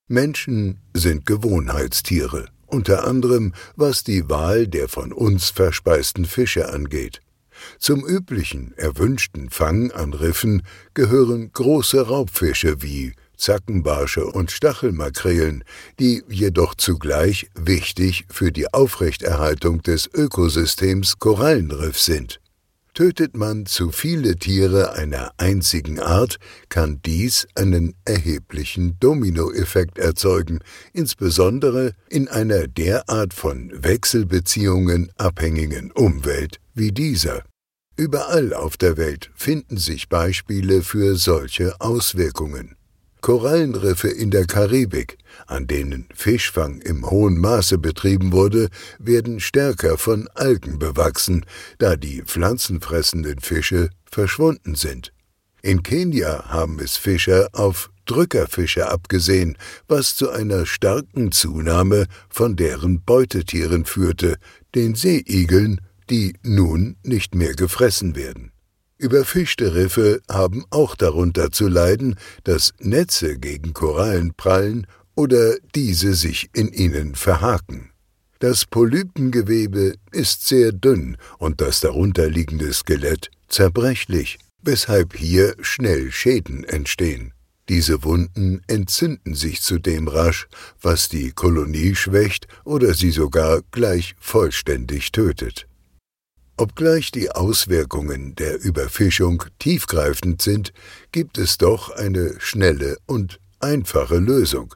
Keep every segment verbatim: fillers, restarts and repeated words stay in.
Menschen sind Gewohnheitstiere, unter anderem was die Wahl der von uns verspeisten Fische angeht. Zum üblichen, erwünschten Fang an Riffen gehören große Raubfische wie Zackenbarsche und Stachelmakrelen, die jedoch zugleich wichtig für die Aufrechterhaltung des Ökosystems Korallenriff sind. Tötet man zu viele Tiere einer einzigen Art, kann dies einen erheblichen Dominoeffekt erzeugen, insbesondere in einer derart von Wechselbeziehungen abhängigen Umwelt wie dieser. Überall auf der Welt finden sich Beispiele für solche Auswirkungen. Korallenriffe in der Karibik, an denen Fischfang im hohen Maße betrieben wurde, werden stärker von Algen bewachsen, da die pflanzenfressenden Fische verschwunden sind. In Kenia haben es Fischer auf Drückerfische abgesehen, was zu einer starken Zunahme von deren Beutetieren führte, den Seeigeln, die nun nicht mehr gefressen werden. Überfischte Riffe haben auch darunter zu leiden, dass Netze gegen Korallen prallen oder diese sich in ihnen verhaken. Das Polypengewebe ist sehr dünn und das darunterliegende Skelett zerbrechlich, weshalb hier schnell Schäden entstehen. Diese Wunden entzünden sich zudem rasch, was die Kolonie schwächt oder sie sogar gleich vollständig tötet. Obgleich die Auswirkungen der Überfischung tiefgreifend sind, gibt es doch eine schnelle und einfache Lösung.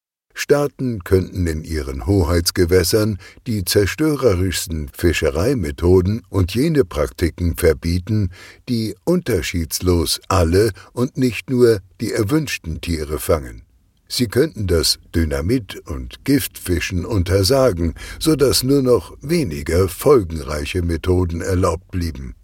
Staaten könnten in ihren Hoheitsgewässern die zerstörerischsten Fischereimethoden und jene Praktiken verbieten, die unterschiedslos alle und nicht nur die erwünschten Tiere fangen. Sie könnten das Dynamit- und Giftfischen untersagen, sodass nur noch weniger folgenreiche Methoden erlaubt blieben.